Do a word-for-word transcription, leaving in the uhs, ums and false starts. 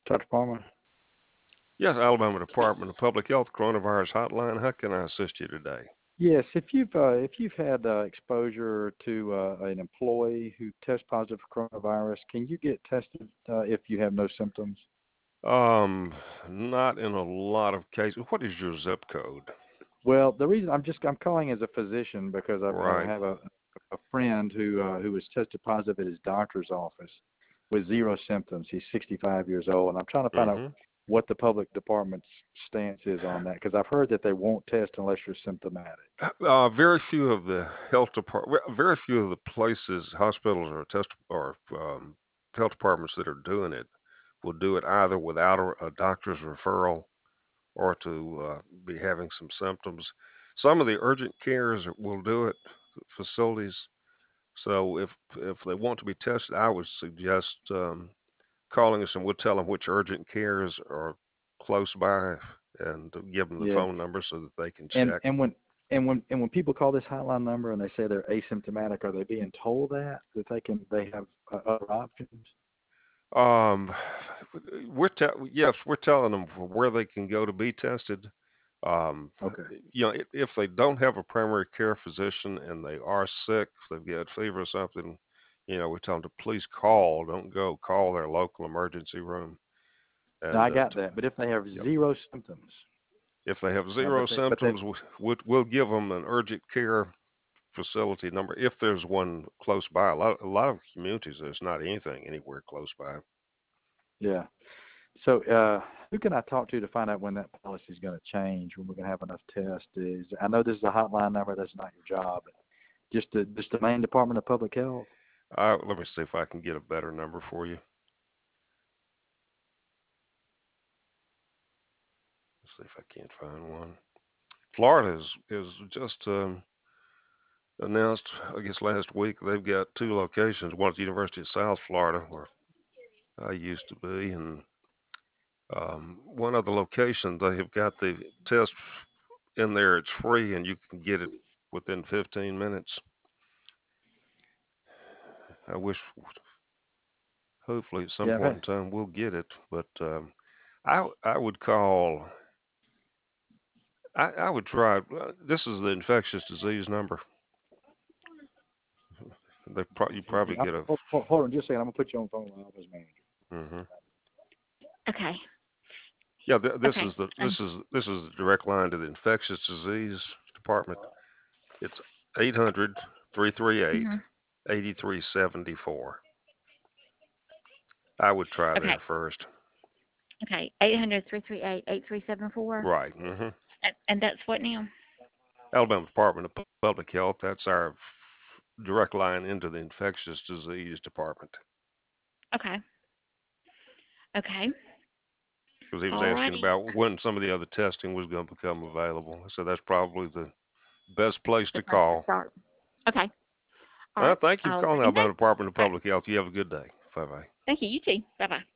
Doctor Palmer? Yes, Alabama Department of Public Health Coronavirus Hotline. How can I assist you today? Yes, if you've uh, if you've had uh, exposure to uh, an employee who tests positive for coronavirus, can you get tested uh, if you have no symptoms? Um, not in a lot of cases. What is your zip code? Well, the reason I'm just I'm calling as a physician because I, I Right. have a a friend who uh, who was tested positive at his doctor's office with zero symptoms. He's sixty-five years old, and I'm trying to find out Mm-hmm. what the public department's stance is on that because I've heard that they won't test unless you're symptomatic. Uh, very few of the health department, very few of the places, hospitals or test or um, health departments that are doing it will do it either without a, a doctor's referral or to uh, be having some symptoms. Some of the urgent cares will do it, facilities. So if if they want to be tested, I would suggest um, calling us and we'll tell them which urgent cares are close by and give them the Yeah, phone number so that they can and check. and when and when and when people call this hotline number and they say they're asymptomatic, are they being told that that they can they have uh, other options? Um, we're te- yes, we're telling them where they can go to be tested. Um, Okay. you know, if, if they don't have a primary care physician and they are sick, if they've got fever or something, you know, we tell them to please call, don't go, call their local emergency room. Now I And uh, got t- that, but if they have yep. zero symptoms, If they have uh, zero but they but they symptoms, we- we'll, we'll give them an urgent care facility number if there's one close by. A lot, a lot of communities, there's not anything anywhere close by. yeah. So, uh, who can I talk to to find out when that policy is going to change? When we're going to have enough tests? Is I know this is a hotline number. That's not your job. But just the just the main Department of Public Health. Uh, let me see if I can get a better number for you. Let's see if I can't find one. Florida is is just um, announced, I guess last week they've got two locations. One at the University of South Florida, where I used to be, and um, one other location they have got the test in there. It's free, and you can get it within fifteen minutes. I wish, hopefully, at some Yeah. point Okay. in time we'll get it, but um, I I would call. I, I would try. uh, This is the infectious disease number. They pro- you probably Yeah, get a. hold, hold, hold on just a second. I'm gonna put you on the phone with my office manager. hmm Okay. Yeah, th- this Okay. is the this Um, is this is the direct line to the infectious disease department. It's eight hundred three three eight mhm. eighty three seventy four. I would try Okay. there first. Okay. Eight hundred three three eight eight three seven four. Right. hmm And, and that's what now? Alabama Department of Public Health. That's our direct line into the infectious disease department. Okay. Okay. Because he was asking Alrighty. about when some of the other testing was going to become available. So that's probably the best place The to place to call. start. Okay. All Well, right. thank you for I'll let calling him know. Alabama Department of All right. Public Health. You have a good day. Bye bye. Thank you. You too. Bye bye.